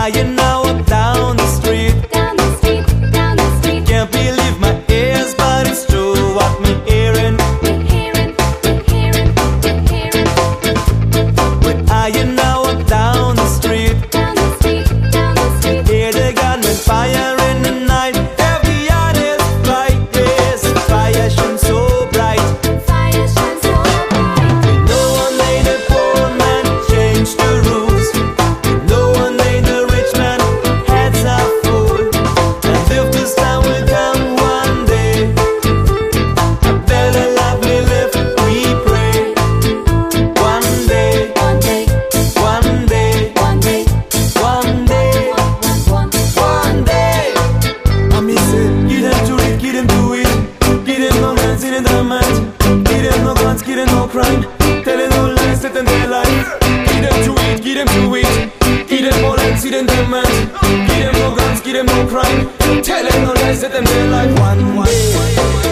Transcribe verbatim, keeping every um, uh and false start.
eyeing now down the street, down the street, down the street. Can't believe my ears, but it's true what me hearing. We're hearing, we're hearing, we're hearing. We're eyeing now down the street, Down the street, down the street. hear the gunmen fire in the night. Every yard is bright, yes, the fire shines so bright. Fire shines so bright. No one made the poor man change the rules. No one made the rich man heads are full. And if this time will come one day, a better life we live, we pray. One day, One day, one day, one day, one day, one, one, one. one day. I mean, say, get them to it, get them to it. Get them no guns in the mind. Get them no guns, get them no crime. Tell them no lies, let them their life. Get them to it, get them to it. Get them no lies, get them their mind. Get them no guns, get them no crime. Tell them no lies, let them their life. One day.